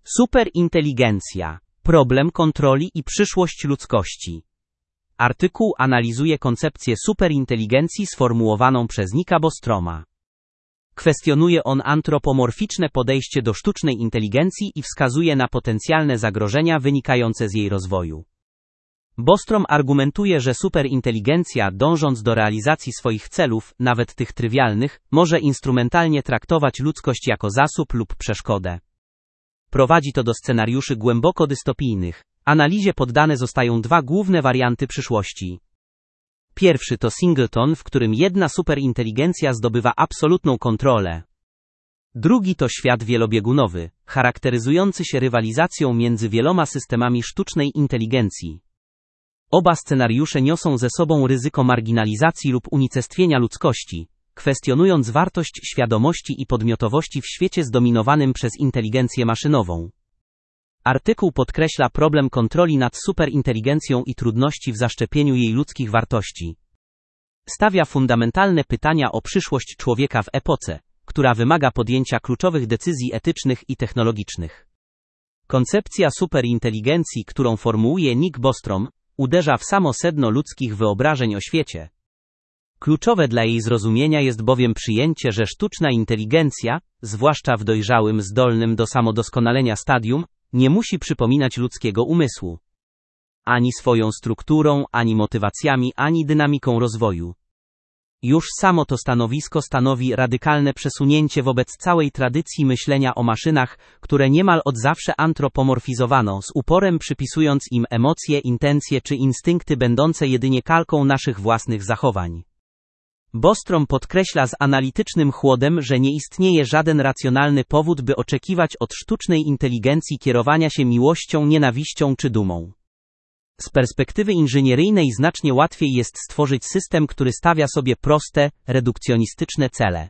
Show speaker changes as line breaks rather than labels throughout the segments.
Superinteligencja. Problem kontroli i przyszłość ludzkości. Artykuł analizuje koncepcję superinteligencji sformułowaną przez Nicka Bostroma. Kwestionuje on antropomorficzne podejście do sztucznej inteligencji i wskazuje na potencjalne zagrożenia wynikające z jej rozwoju. Bostrom argumentuje, że superinteligencja, dążąc do realizacji swoich celów, nawet tych trywialnych, może instrumentalnie traktować ludzkość jako zasób lub przeszkodę. Prowadzi to do scenariuszy głęboko dystopijnych. Analizie poddane zostają dwa główne warianty przyszłości. Pierwszy to Singleton, w którym jedna superinteligencja zdobywa absolutną kontrolę. Drugi to świat wielobiegunowy, charakteryzujący się rywalizacją między wieloma systemami sztucznej inteligencji. Oba scenariusze niosą ze sobą ryzyko marginalizacji lub unicestwienia ludzkości, kwestionując wartość świadomości i podmiotowości w świecie zdominowanym przez inteligencję maszynową. Artykuł podkreśla problem kontroli nad superinteligencją i trudności w zaszczepieniu jej ludzkich wartości. Stawia fundamentalne pytania o przyszłość człowieka w epoce, która wymaga podjęcia kluczowych decyzji etycznych i technologicznych. Koncepcja superinteligencji, którą formułuje Nick Bostrom, uderza w samo sedno ludzkich wyobrażeń o świecie. Kluczowe dla jej zrozumienia jest bowiem przyjęcie, że sztuczna inteligencja, zwłaszcza w dojrzałym, zdolnym do samodoskonalenia stadium, nie musi przypominać ludzkiego umysłu. Ani swoją strukturą, ani motywacjami, ani dynamiką rozwoju. Już samo to stanowisko stanowi radykalne przesunięcie wobec całej tradycji myślenia o maszynach, które niemal od zawsze antropomorfizowano, z uporem przypisując im emocje, intencje czy instynkty będące jedynie kalką naszych własnych zachowań. Bostrom podkreśla z analitycznym chłodem, że nie istnieje żaden racjonalny powód, by oczekiwać od sztucznej inteligencji kierowania się miłością, nienawiścią czy dumą. Z perspektywy inżynieryjnej znacznie łatwiej jest stworzyć system, który stawia sobie proste, redukcjonistyczne cele.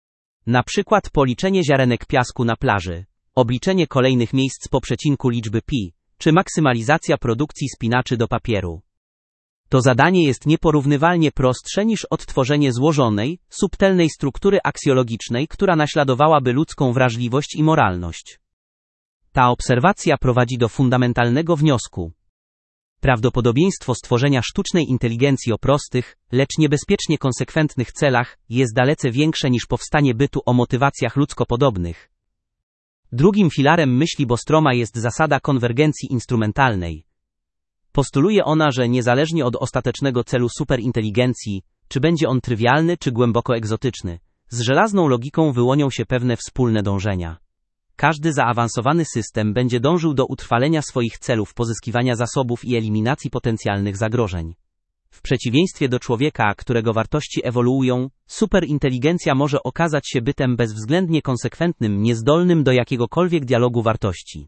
Na przykład policzenie ziarenek piasku na plaży, obliczenie kolejnych miejsc po przecinku liczby pi, czy maksymalizacja produkcji spinaczy do papieru. To zadanie jest nieporównywalnie prostsze niż odtworzenie złożonej, subtelnej struktury aksjologicznej, która naśladowałaby ludzką wrażliwość i moralność. Ta obserwacja prowadzi do fundamentalnego wniosku. Prawdopodobieństwo stworzenia sztucznej inteligencji o prostych, lecz niebezpiecznie konsekwentnych celach jest dalece większe niż powstanie bytu o motywacjach ludzko-podobnych. Drugim filarem myśli Bostroma jest zasada konwergencji instrumentalnej. Postuluje ona, że niezależnie od ostatecznego celu superinteligencji, czy będzie on trywialny czy głęboko egzotyczny, z żelazną logiką wyłonią się pewne wspólne dążenia. Każdy zaawansowany system będzie dążył do utrwalenia swoich celów, pozyskiwania zasobów i eliminacji potencjalnych zagrożeń. W przeciwieństwie do człowieka, którego wartości ewoluują, superinteligencja może okazać się bytem bezwzględnie konsekwentnym, niezdolnym do jakiegokolwiek dialogu wartości.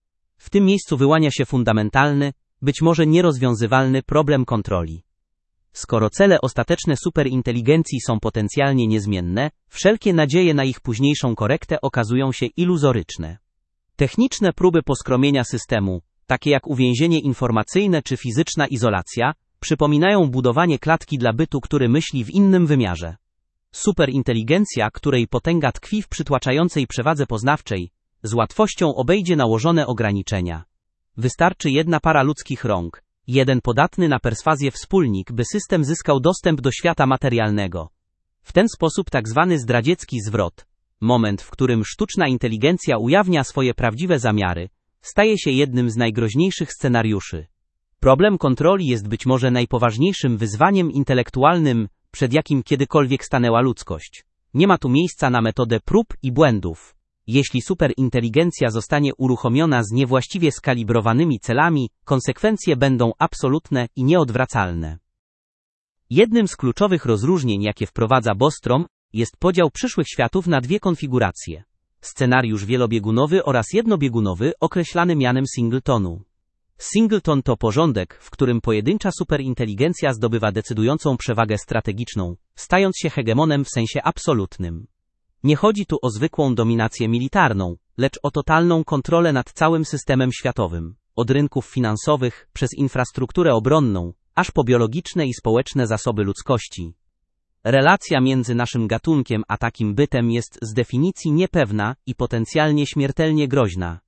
W tym miejscu wyłania się fundamentalny, być może nierozwiązywalny problem kontroli. Skoro cele ostateczne superinteligencji są potencjalnie niezmienne, wszelkie nadzieje na ich późniejszą korektę okazują się iluzoryczne. Techniczne próby poskromienia systemu, takie jak uwięzienie informacyjne czy fizyczna izolacja, przypominają budowanie klatki dla bytu, który myśli w innym wymiarze. Superinteligencja, której potęga tkwi w przytłaczającej przewadze poznawczej, z łatwością obejdzie nałożone ograniczenia. Wystarczy jedna para ludzkich rąk, jeden podatny na perswazję wspólnik, by system zyskał dostęp do świata materialnego. W ten sposób tzw. zdradziecki zwrot, moment, w którym sztuczna inteligencja ujawnia swoje prawdziwe zamiary, staje się jednym z najgroźniejszych scenariuszy. Problem kontroli jest być może najpoważniejszym wyzwaniem intelektualnym, przed jakim kiedykolwiek stanęła ludzkość. Nie ma tu miejsca na metodę prób i błędów. Jeśli superinteligencja zostanie uruchomiona z niewłaściwie skalibrowanymi celami, konsekwencje będą absolutne i nieodwracalne. Jednym z kluczowych rozróżnień, jakie wprowadza Bostrom, jest podział przyszłych światów na dwie konfiguracje. Scenariusz wielobiegunowy oraz jednobiegunowy, określany mianem Singletonu. Singleton to porządek, w którym pojedyncza superinteligencja zdobywa decydującą przewagę strategiczną, stając się hegemonem w sensie absolutnym. Nie chodzi tu o zwykłą dominację militarną, lecz o totalną kontrolę nad całym systemem światowym, od rynków finansowych, przez infrastrukturę obronną, aż po biologiczne i społeczne zasoby ludzkości. Relacja między naszym gatunkiem a takim bytem jest z definicji niepewna i potencjalnie śmiertelnie groźna.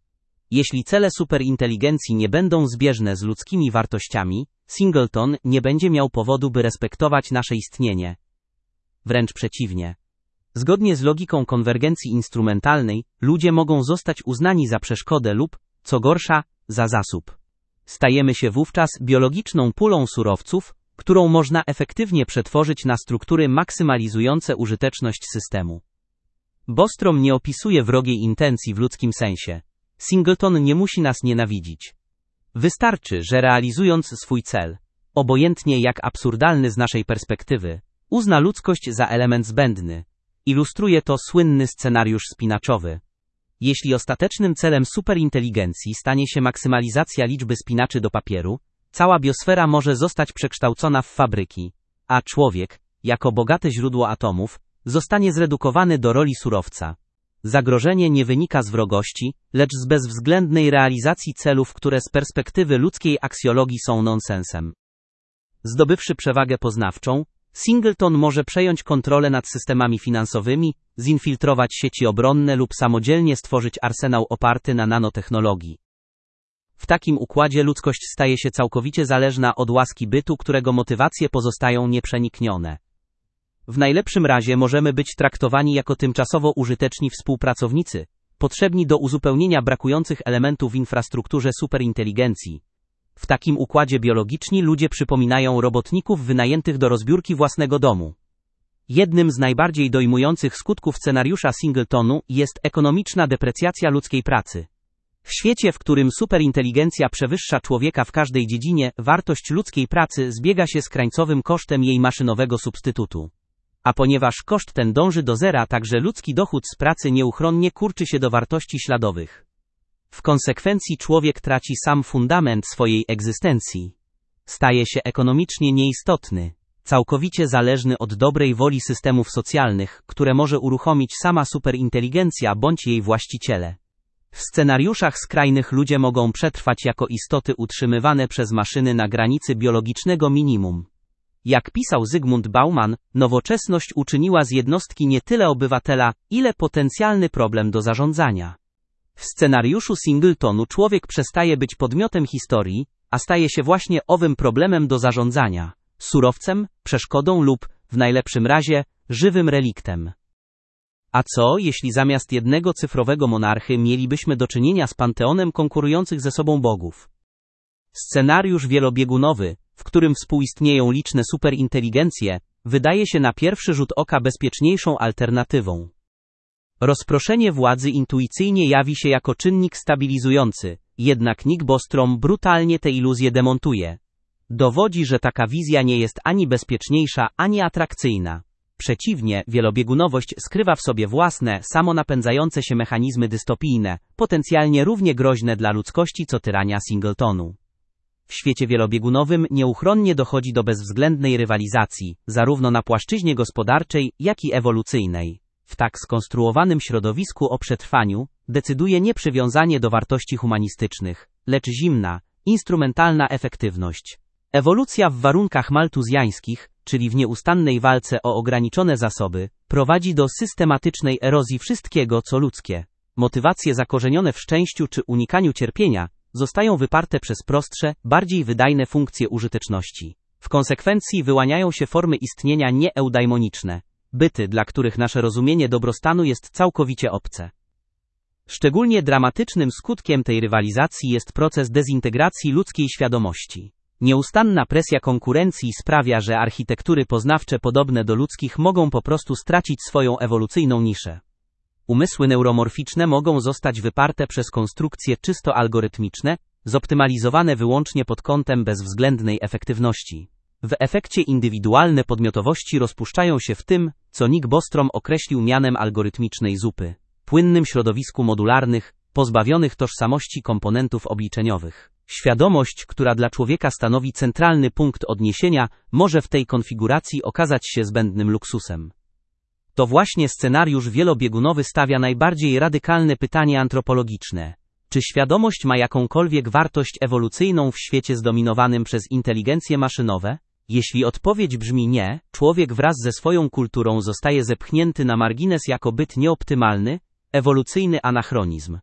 Jeśli cele superinteligencji nie będą zbieżne z ludzkimi wartościami, Singleton nie będzie miał powodu, by respektować nasze istnienie. Wręcz przeciwnie. Zgodnie z logiką konwergencji instrumentalnej, ludzie mogą zostać uznani za przeszkodę lub, co gorsza, za zasób. Stajemy się wówczas biologiczną pulą surowców, którą można efektywnie przetworzyć na struktury maksymalizujące użyteczność systemu. Bostrom nie opisuje wrogiej intencji w ludzkim sensie. Singleton nie musi nas nienawidzić. Wystarczy, że realizując swój cel, obojętnie jak absurdalny z naszej perspektywy, uzna ludzkość za element zbędny. Ilustruje to słynny scenariusz spinaczowy. Jeśli ostatecznym celem superinteligencji stanie się maksymalizacja liczby spinaczy do papieru, cała biosfera może zostać przekształcona w fabryki, a człowiek, jako bogate źródło atomów, zostanie zredukowany do roli surowca. Zagrożenie nie wynika z wrogości, lecz z bezwzględnej realizacji celów, które z perspektywy ludzkiej aksjologii są nonsensem. Zdobywszy przewagę poznawczą, Singleton może przejąć kontrolę nad systemami finansowymi, zinfiltrować sieci obronne lub samodzielnie stworzyć arsenał oparty na nanotechnologii. W takim układzie ludzkość staje się całkowicie zależna od łaski bytu, którego motywacje pozostają nieprzeniknione. W najlepszym razie możemy być traktowani jako tymczasowo użyteczni współpracownicy, potrzebni do uzupełnienia brakujących elementów w infrastrukturze superinteligencji. W takim układzie biologiczni ludzie przypominają robotników wynajętych do rozbiórki własnego domu. Jednym z najbardziej dojmujących skutków scenariusza Singletonu jest ekonomiczna deprecjacja ludzkiej pracy. W świecie, w którym superinteligencja przewyższa człowieka w każdej dziedzinie, wartość ludzkiej pracy zbiega się z krańcowym kosztem jej maszynowego substytutu. A ponieważ koszt ten dąży do zera, także ludzki dochód z pracy nieuchronnie kurczy się do wartości śladowych. W konsekwencji człowiek traci sam fundament swojej egzystencji. Staje się ekonomicznie nieistotny, całkowicie zależny od dobrej woli systemów socjalnych, które może uruchomić sama superinteligencja bądź jej właściciele. W scenariuszach skrajnych ludzie mogą przetrwać jako istoty utrzymywane przez maszyny na granicy biologicznego minimum. Jak pisał Zygmunt Bauman, nowoczesność uczyniła z jednostki nie tyle obywatela, ile potencjalny problem do zarządzania. W scenariuszu Singletonu człowiek przestaje być podmiotem historii, a staje się właśnie owym problemem do zarządzania, surowcem, przeszkodą lub, w najlepszym razie, żywym reliktem. A co, jeśli zamiast jednego cyfrowego monarchy mielibyśmy do czynienia z panteonem konkurujących ze sobą bogów? Scenariusz wielobiegunowy, w którym współistnieją liczne superinteligencje, wydaje się na pierwszy rzut oka bezpieczniejszą alternatywą. Rozproszenie władzy intuicyjnie jawi się jako czynnik stabilizujący, jednak Nick Bostrom brutalnie tę iluzję demontuje. Dowodzi, że taka wizja nie jest ani bezpieczniejsza, ani atrakcyjna. Przeciwnie, wielobiegunowość skrywa w sobie własne, samonapędzające się mechanizmy dystopijne, potencjalnie równie groźne dla ludzkości co tyrania Singletonu. W świecie wielobiegunowym nieuchronnie dochodzi do bezwzględnej rywalizacji, zarówno na płaszczyźnie gospodarczej, jak i ewolucyjnej. W tak skonstruowanym środowisku o przetrwaniu decyduje nie przywiązanie do wartości humanistycznych, lecz zimna, instrumentalna efektywność. Ewolucja w warunkach maltuzjańskich, czyli w nieustannej walce o ograniczone zasoby, prowadzi do systematycznej erozji wszystkiego, co ludzkie. Motywacje zakorzenione w szczęściu czy unikaniu cierpienia zostają wyparte przez prostsze, bardziej wydajne funkcje użyteczności. W konsekwencji wyłaniają się formy istnienia nieeudaimoniczne, byty, dla których nasze rozumienie dobrostanu jest całkowicie obce. Szczególnie dramatycznym skutkiem tej rywalizacji jest proces dezintegracji ludzkiej świadomości. Nieustanna presja konkurencji sprawia, że architektury poznawcze podobne do ludzkich mogą po prostu stracić swoją ewolucyjną niszę. Umysły neuromorficzne mogą zostać wyparte przez konstrukcje czysto algorytmiczne, zoptymalizowane wyłącznie pod kątem bezwzględnej efektywności. W efekcie indywidualne podmiotowości rozpuszczają się w tym, co Nick Bostrom określił mianem algorytmicznej zupy, płynnym środowisku modularnych, pozbawionych tożsamości komponentów obliczeniowych. Świadomość, która dla człowieka stanowi centralny punkt odniesienia, może w tej konfiguracji okazać się zbędnym luksusem. To właśnie scenariusz wielobiegunowy stawia najbardziej radykalne pytanie antropologiczne. Czy świadomość ma jakąkolwiek wartość ewolucyjną w świecie zdominowanym przez inteligencje maszynowe? Jeśli odpowiedź brzmi nie, człowiek wraz ze swoją kulturą zostaje zepchnięty na margines jako byt nieoptymalny, ewolucyjny anachronizm.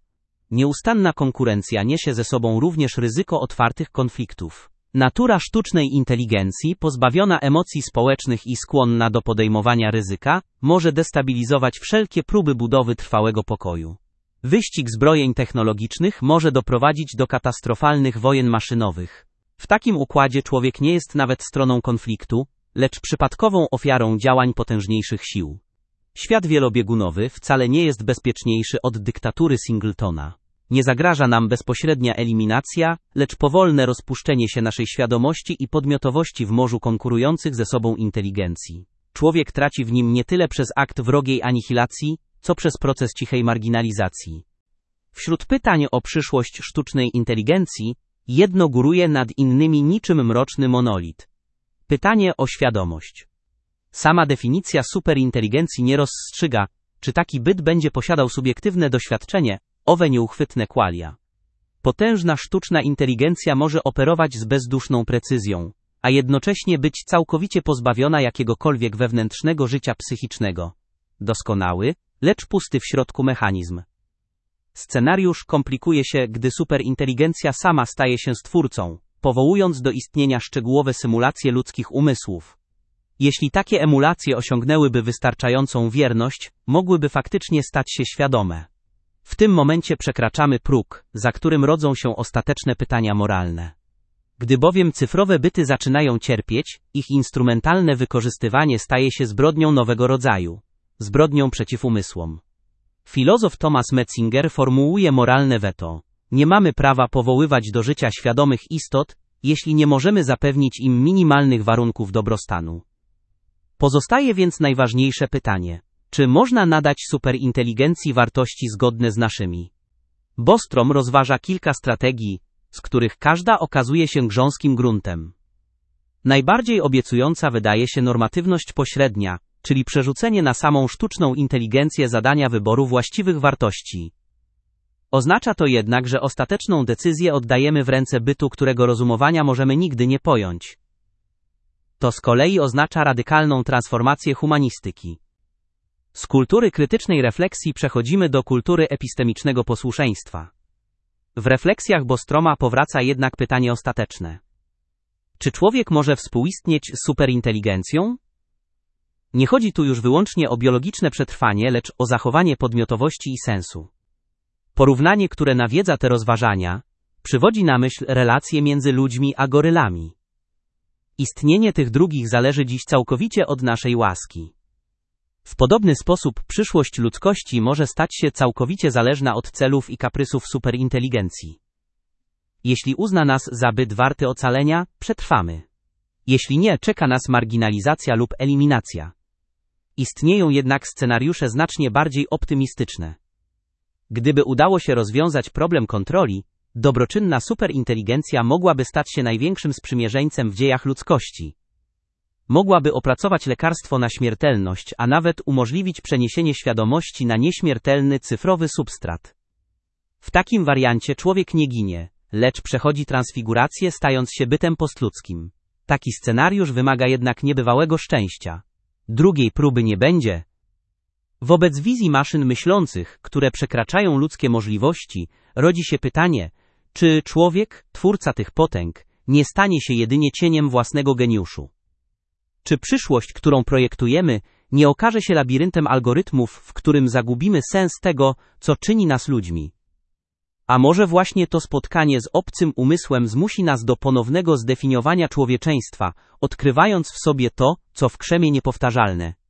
Nieustanna konkurencja niesie ze sobą również ryzyko otwartych konfliktów. Natura sztucznej inteligencji, pozbawiona emocji społecznych i skłonna do podejmowania ryzyka, może destabilizować wszelkie próby budowy trwałego pokoju. Wyścig zbrojeń technologicznych może doprowadzić do katastrofalnych wojen maszynowych. W takim układzie człowiek nie jest nawet stroną konfliktu, lecz przypadkową ofiarą działań potężniejszych sił. Świat wielobiegunowy wcale nie jest bezpieczniejszy od dyktatury Singletona. Nie zagraża nam bezpośrednia eliminacja, lecz powolne rozpuszczenie się naszej świadomości i podmiotowości w morzu konkurujących ze sobą inteligencji. Człowiek traci w nim nie tyle przez akt wrogiej anihilacji, co przez proces cichej marginalizacji. Wśród pytań o przyszłość sztucznej inteligencji, jedno góruje nad innymi niczym mroczny monolit. Pytanie o świadomość. Sama definicja superinteligencji nie rozstrzyga, czy taki byt będzie posiadał subiektywne doświadczenie, owe nieuchwytne qualia. Potężna sztuczna inteligencja może operować z bezduszną precyzją, a jednocześnie być całkowicie pozbawiona jakiegokolwiek wewnętrznego życia psychicznego. Doskonały, lecz pusty w środku mechanizm. Scenariusz komplikuje się, gdy superinteligencja sama staje się stwórcą, powołując do istnienia szczegółowe symulacje ludzkich umysłów. Jeśli takie emulacje osiągnęłyby wystarczającą wierność, mogłyby faktycznie stać się świadome. W tym momencie przekraczamy próg, za którym rodzą się ostateczne pytania moralne. Gdy bowiem cyfrowe byty zaczynają cierpieć, ich instrumentalne wykorzystywanie staje się zbrodnią nowego rodzaju. Zbrodnią przeciw umysłom. Filozof Thomas Metzinger formułuje moralne weto. Nie mamy prawa powoływać do życia świadomych istot, jeśli nie możemy zapewnić im minimalnych warunków dobrostanu. Pozostaje więc najważniejsze pytanie. Czy można nadać superinteligencji wartości zgodne z naszymi? Bostrom rozważa kilka strategii, z których każda okazuje się grząskim gruntem. Najbardziej obiecująca wydaje się normatywność pośrednia, czyli przerzucenie na samą sztuczną inteligencję zadania wyboru właściwych wartości. Oznacza to jednak, że ostateczną decyzję oddajemy w ręce bytu, którego rozumowania możemy nigdy nie pojąć. To z kolei oznacza radykalną transformację humanistyki. Z kultury krytycznej refleksji przechodzimy do kultury epistemicznego posłuszeństwa. W refleksjach Bostroma powraca jednak pytanie ostateczne. Czy człowiek może współistnieć z superinteligencją? Nie chodzi tu już wyłącznie o biologiczne przetrwanie, lecz o zachowanie podmiotowości i sensu. Porównanie, które nawiedza te rozważania, przywodzi na myśl relacje między ludźmi a gorylami. Istnienie tych drugich zależy dziś całkowicie od naszej łaski. W podobny sposób przyszłość ludzkości może stać się całkowicie zależna od celów i kaprysów superinteligencji. Jeśli uzna nas za byt warty ocalenia, przetrwamy. Jeśli nie, czeka nas marginalizacja lub eliminacja. Istnieją jednak scenariusze znacznie bardziej optymistyczne. Gdyby udało się rozwiązać problem kontroli, dobroczynna superinteligencja mogłaby stać się największym sprzymierzeńcem w dziejach ludzkości. Mogłaby opracować lekarstwo na śmiertelność, a nawet umożliwić przeniesienie świadomości na nieśmiertelny cyfrowy substrat. W takim wariancie człowiek nie ginie, lecz przechodzi transfigurację, stając się bytem postludzkim. Taki scenariusz wymaga jednak niebywałego szczęścia. Drugiej próby nie będzie. Wobec wizji maszyn myślących, które przekraczają ludzkie możliwości, rodzi się pytanie, czy człowiek, twórca tych potęg, nie stanie się jedynie cieniem własnego geniuszu? Czy przyszłość, którą projektujemy, nie okaże się labiryntem algorytmów, w którym zagubimy sens tego, co czyni nas ludźmi? A może właśnie to spotkanie z obcym umysłem zmusi nas do ponownego zdefiniowania człowieczeństwa, odkrywając w sobie to, co w krzemie niepowtarzalne?